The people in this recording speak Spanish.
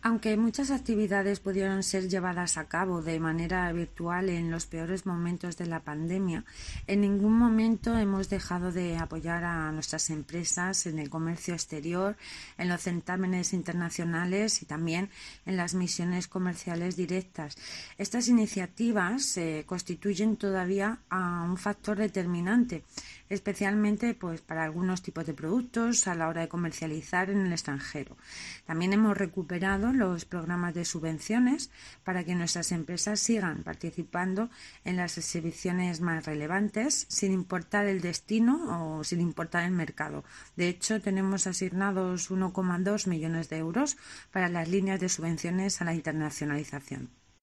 Aunque muchas actividades pudieron ser llevadas a cabo de manera virtual en los peores momentos de la pandemia, en ningún momento hemos dejado de apoyar a nuestras empresas en el comercio exterior, en los certámenes internacionales y también en las misiones comerciales directas. Estas iniciativas constituyen todavía un factor determinante, especialmente para algunos tipos de productos a la hora de comercializar en el extranjero. También hemos recuperado los programas de subvenciones para que nuestras empresas sigan participando en las exhibiciones más relevantes sin importar el destino o sin importar el mercado. De hecho, tenemos asignados 1,2 millones de euros para las líneas de subvenciones a la internacionalización.